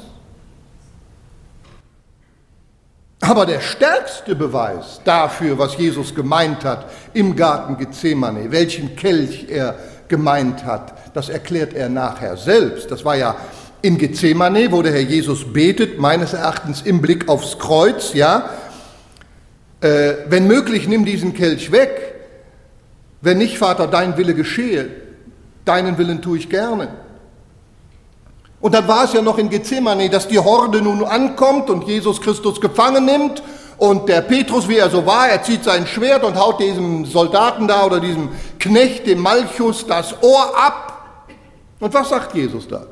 Aber der stärkste Beweis dafür, was Jesus gemeint hat im Garten Gethsemane, welchen Kelch er gemeint hat, das erklärt er nachher selbst. Das war ja in Gethsemane, wo der Herr Jesus betet, meines Erachtens im Blick aufs Kreuz, ja. Wenn möglich, nimm diesen Kelch weg. Wenn nicht, Vater, dein Wille geschehe. Deinen Willen tue ich gerne. Und dann war es ja noch in Gethsemane, dass die Horde nun ankommt und Jesus Christus gefangen nimmt. Und der Petrus, wie er so war, er zieht sein Schwert und haut diesem Soldaten da oder diesem Knecht, dem Malchus, das Ohr ab. Und was sagt Jesus da?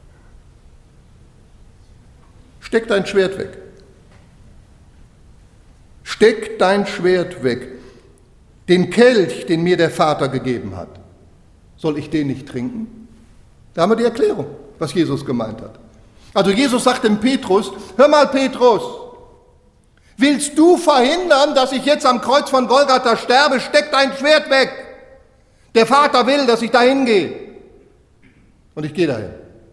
Steck dein Schwert weg. Steck dein Schwert weg. Den Kelch, den mir der Vater gegeben hat, soll ich den nicht trinken? Da haben wir die Erklärung, was Jesus gemeint hat. Also Jesus sagt dem Petrus, hör mal Petrus, willst du verhindern, dass ich jetzt am Kreuz von Golgatha sterbe? Steck dein Schwert weg. Der Vater will, dass ich dahin gehe. Und ich gehe dahin.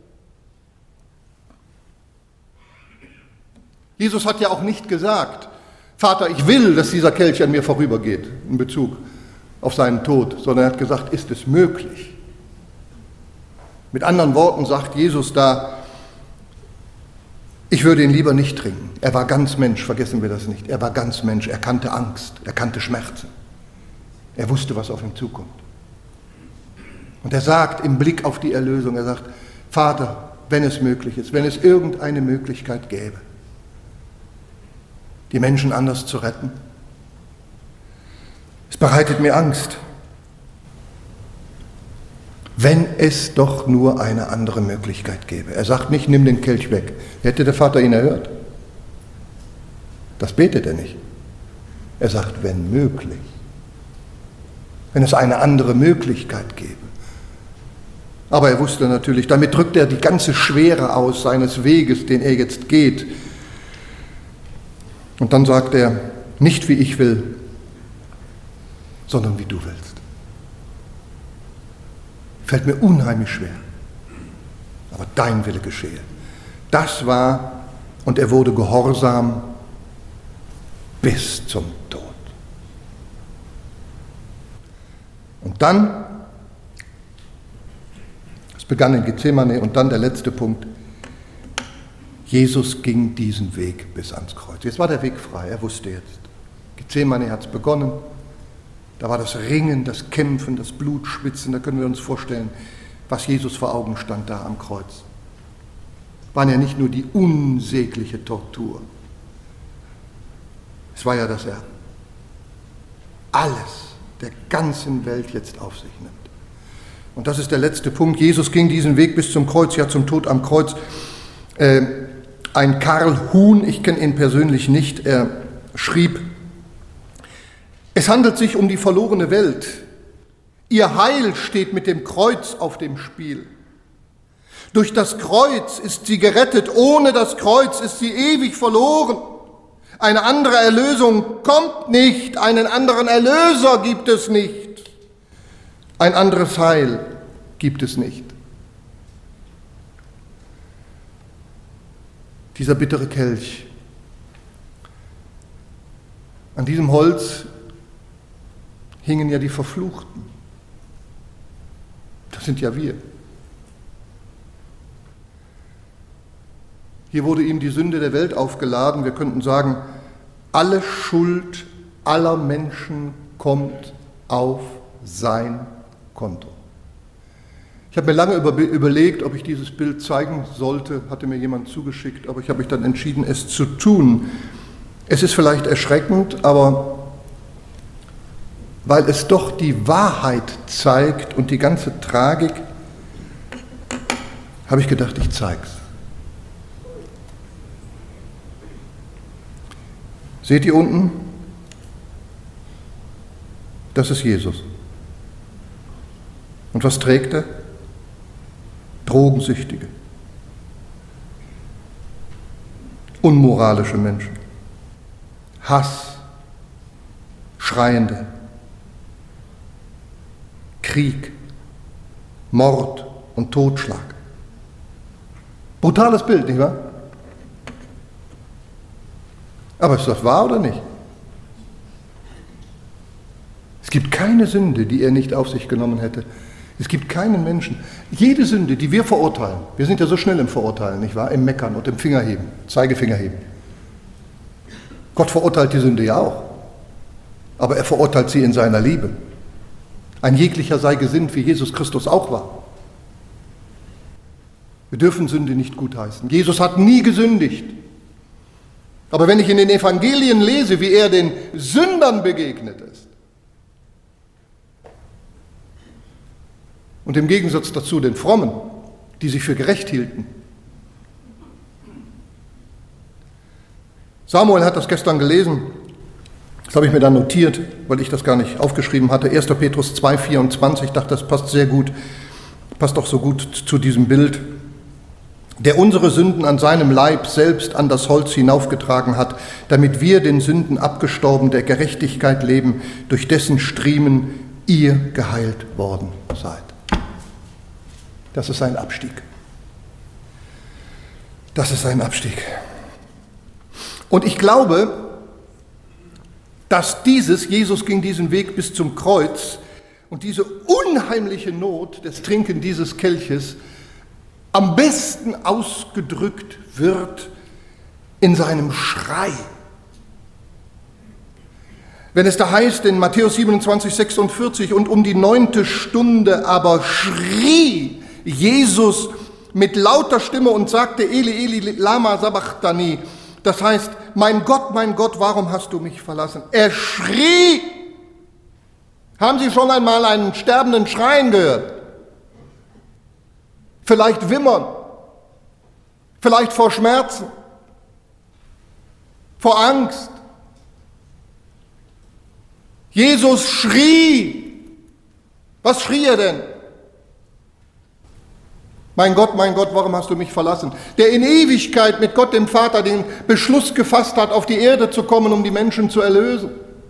Jesus hat ja auch nicht gesagt, Vater, ich will, dass dieser Kelch an mir vorübergeht, in Bezug auf seinen Tod, sondern er hat gesagt, ist es möglich? Mit anderen Worten sagt Jesus da, ich würde ihn lieber nicht trinken. Er war ganz Mensch, vergessen wir das nicht. Er war ganz Mensch, er kannte Angst, er kannte Schmerzen. Er wusste, was auf ihn zukommt. Und er sagt im Blick auf die Erlösung, er sagt, Vater, wenn es möglich ist, wenn es irgendeine Möglichkeit gäbe, die Menschen anders zu retten. Es bereitet mir Angst. Wenn es doch nur eine andere Möglichkeit gäbe. Er sagt nicht, nimm den Kelch weg. Hätte der Vater ihn erhört? Das betet er nicht. Er sagt, wenn möglich. Wenn es eine andere Möglichkeit gäbe. Aber er wusste natürlich, damit drückt er die ganze Schwere aus seines Weges, den er jetzt geht. Und dann sagt er, nicht wie ich will, sondern wie du willst. Fällt mir unheimlich schwer, aber dein Wille geschehe. Das war, und er wurde gehorsam bis zum Tod. Und dann, es begann in Gethsemane und dann der letzte Punkt, Jesus ging diesen Weg bis ans Kreuz. Jetzt war der Weg frei, er wusste jetzt. Gethsemane hat es begonnen. Da war das Ringen, das Kämpfen, das Blutschwitzen. Da können wir uns vorstellen, was Jesus vor Augen stand da am Kreuz. Waren ja nicht nur die unsägliche Tortur. Es war ja, dass er alles der ganzen Welt jetzt auf sich nimmt. Und das ist der letzte Punkt. Jesus ging diesen Weg bis zum Kreuz, ja zum Tod am Kreuz. Ein Karl Huhn, ich kenne ihn persönlich nicht, er schrieb, es handelt sich um die verlorene Welt. Ihr Heil steht mit dem Kreuz auf dem Spiel. Durch das Kreuz ist sie gerettet, ohne das Kreuz ist sie ewig verloren. Eine andere Erlösung kommt nicht, einen anderen Erlöser gibt es nicht. Ein anderes Heil gibt es nicht. Dieser bittere Kelch. An diesem Holz hingen ja die Verfluchten. Das sind ja wir. Hier wurde ihm die Sünde der Welt aufgeladen. Wir könnten sagen, alle Schuld aller Menschen kommt auf sein Konto. Ich habe mir lange überlegt, ob ich dieses Bild zeigen sollte, hatte mir jemand zugeschickt, aber ich habe mich dann entschieden, es zu tun. Es ist vielleicht erschreckend, aber weil es doch die Wahrheit zeigt und die ganze Tragik, habe ich gedacht, ich zeig's. Seht ihr unten? Das ist Jesus. Und was trägt er? Drogensüchtige, unmoralische Menschen, Hass, Schreiende, Krieg, Mord und Totschlag. Brutales Bild, nicht wahr? Aber ist das wahr oder nicht? Es gibt keine Sünde, die er nicht auf sich genommen hätte. Es gibt keinen Menschen. Jede Sünde, die wir verurteilen, wir sind ja so schnell im Verurteilen, nicht wahr? Im Meckern und im Fingerheben, Zeigefingerheben. Gott verurteilt die Sünde ja auch, aber er verurteilt sie in seiner Liebe. Ein jeglicher sei gesinnt, wie Jesus Christus auch war. Wir dürfen Sünde nicht gutheißen. Jesus hat nie gesündigt. Aber wenn ich in den Evangelien lese, wie er den Sündern begegnet ist und im Gegensatz dazu den Frommen, die sich für gerecht hielten. Samuel hat das gestern gelesen, das habe ich mir dann notiert, weil ich das gar nicht aufgeschrieben hatte. 1. Petrus 2,24, ich dachte, das passt sehr gut, passt auch so gut zu diesem Bild. Der unsere Sünden an seinem Leib selbst an das Holz hinaufgetragen hat, damit wir den Sünden abgestorben der Gerechtigkeit leben, durch dessen Striemen ihr geheilt worden seid. Das ist ein Abstieg. Das ist ein Abstieg. Und ich glaube, dass Jesus ging diesen Weg bis zum Kreuz und diese unheimliche Not des Trinken dieses Kelches am besten ausgedrückt wird in seinem Schrei. Wenn es da heißt in Matthäus 27,46, und um die 9. Stunde aber schrie Jesus mit lauter Stimme und sagte, Eli, Eli, lama sabachthani. Das heißt, mein Gott, warum hast du mich verlassen? Er schrie. Haben Sie schon einmal einen Sterbenden schreien gehört? Vielleicht wimmern, vielleicht vor Schmerzen, vor Angst. Jesus schrie. Was schrie er denn? Mein Gott, warum hast du mich verlassen? Der in Ewigkeit mit Gott dem Vater den Beschluss gefasst hat, auf die Erde zu kommen, um die Menschen zu erlösen.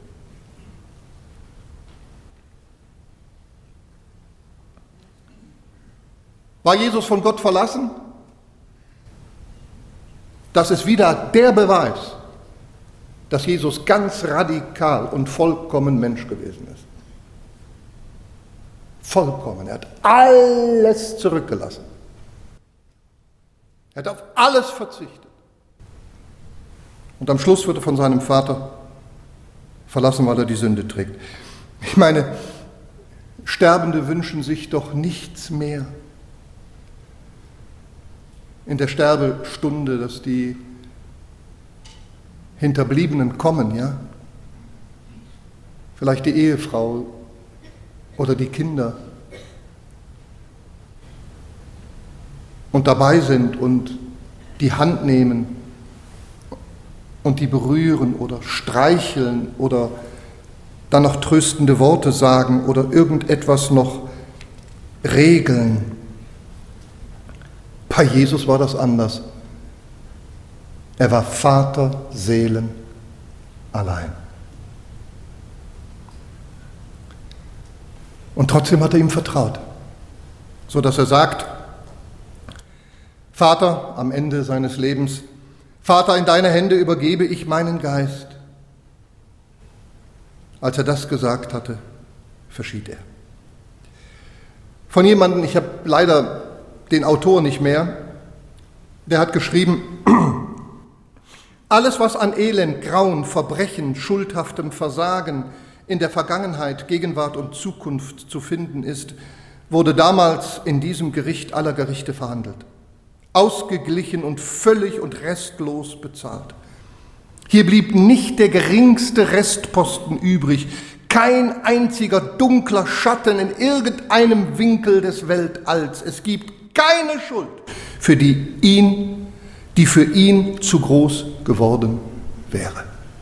War Jesus von Gott verlassen? Das ist wieder der Beweis, dass Jesus ganz radikal und vollkommen Mensch gewesen ist. Vollkommen. Er hat alles zurückgelassen. Er hat auf alles verzichtet. Und am Schluss wird er von seinem Vater verlassen, weil er die Sünde trägt. Ich meine, Sterbende wünschen sich doch nichts mehr in der Sterbestunde, dass die Hinterbliebenen kommen, ja? Vielleicht die Ehefrau oder die Kinder und dabei sind und die Hand nehmen und die berühren oder streicheln oder dann noch tröstende Worte sagen oder irgendetwas noch regeln. Bei Jesus war das anders. Er war Vater, Seelen, allein. Und trotzdem hat er ihm vertraut, sodass er sagt, Vater, am Ende seines Lebens, Vater, in deine Hände übergebe ich meinen Geist. Als er das gesagt hatte, verschied er. Von jemandem, ich habe leider den Autor nicht mehr, der hat geschrieben, alles, was an Elend, Grauen, Verbrechen, schuldhaftem Versagen in der Vergangenheit, Gegenwart und Zukunft zu finden ist, wurde damals in diesem Gericht aller Gerichte verhandelt, ausgeglichen und völlig und restlos bezahlt. Hier blieb nicht der geringste Restposten übrig, kein einziger dunkler Schatten in irgendeinem Winkel des Weltalls. Es gibt keine Schuld, die für ihn zu groß geworden wäre.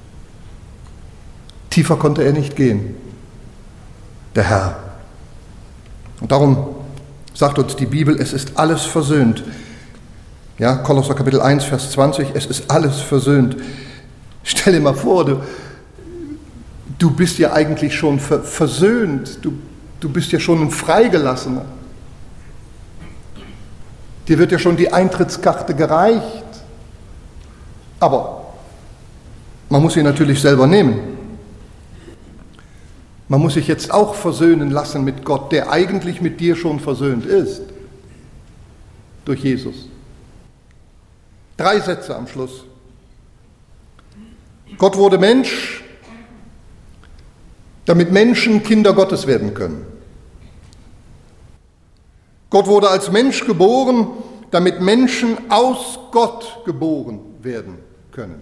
Tiefer konnte er nicht gehen, der Herr. Und darum sagt uns die Bibel, es ist alles versöhnt. Ja, Kolosser Kapitel 1, Vers 20, es ist alles versöhnt. Stell dir mal vor, du bist ja eigentlich schon versöhnt, du bist ja schon ein Freigelassener. Dir wird ja schon die Eintrittskarte gereicht. Aber man muss sie natürlich selber nehmen. Man muss sich jetzt auch versöhnen lassen mit Gott, der eigentlich mit dir schon versöhnt ist. Durch Jesus. 3 Sätze am Schluss. Gott wurde Mensch, damit Menschen Kinder Gottes werden können. Gott wurde als Mensch geboren, damit Menschen aus Gott geboren werden können.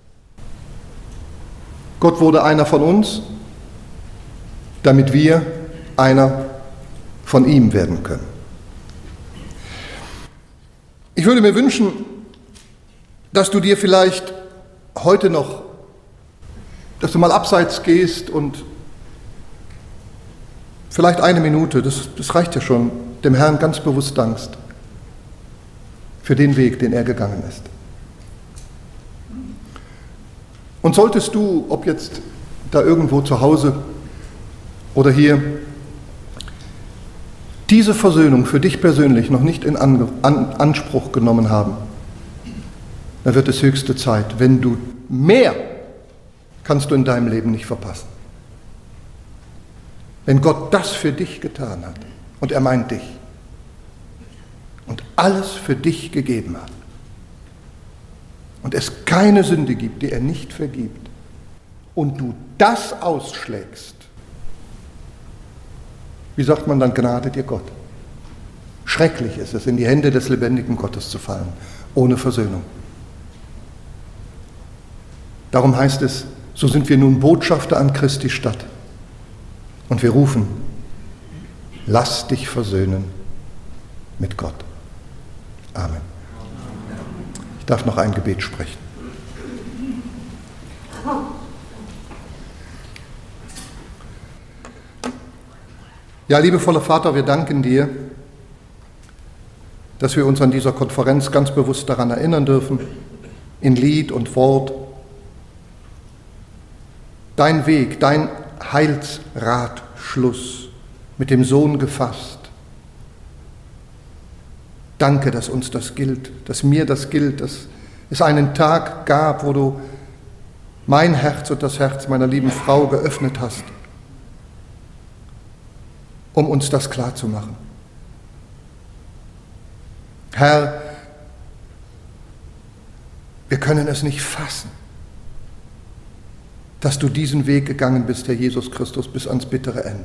Gott wurde einer von uns, damit wir einer von ihm werden können. Ich würde mir wünschen, dass du dir vielleicht heute noch, dass du mal abseits gehst und vielleicht eine Minute, das reicht ja schon, dem Herrn ganz bewusst dankst für den Weg, den er gegangen ist. Und solltest du, ob jetzt da irgendwo zu Hause oder hier, diese Versöhnung für dich persönlich noch nicht in Anspruch genommen haben, dann wird es höchste Zeit. Wenn du mehr kannst du in deinem Leben nicht verpassen. Wenn Gott das für dich getan hat und er meint dich und alles für dich gegeben hat und es keine Sünde gibt, die er nicht vergibt und du das ausschlägst, wie sagt man dann, Gnade dir Gott. Schrecklich ist es, in die Hände des lebendigen Gottes zu fallen, ohne Versöhnung. Darum heißt es, so sind wir nun Botschafter an Christi Stadt. Und wir rufen, lass dich versöhnen mit Gott. Amen. Ich darf noch ein Gebet sprechen. Ja, liebevoller Vater, wir danken dir, dass wir uns an dieser Konferenz ganz bewusst daran erinnern dürfen, in Lied und Wort, dein Weg, dein Heilsratschluss mit dem Sohn gefasst. Danke, dass uns das gilt, dass mir das gilt, dass es einen Tag gab, wo du mein Herz und das Herz meiner lieben Frau geöffnet hast, um uns das klarzumachen. Herr, wir können es nicht fassen, dass du diesen Weg gegangen bist, Herr Jesus Christus, bis ans bittere Ende.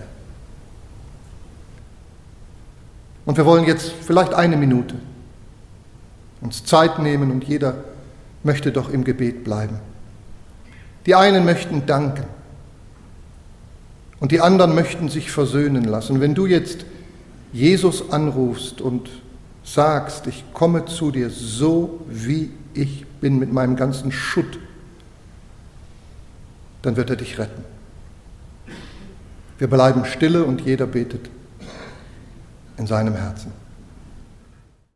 Und wir wollen jetzt vielleicht eine Minute uns Zeit nehmen und jeder möchte doch im Gebet bleiben. Die einen möchten danken und die anderen möchten sich versöhnen lassen. Wenn du jetzt Jesus anrufst und sagst, ich komme zu dir so, wie ich bin, mit meinem ganzen Schutt, dann wird er dich retten. Wir bleiben stille und jeder betet in seinem Herzen.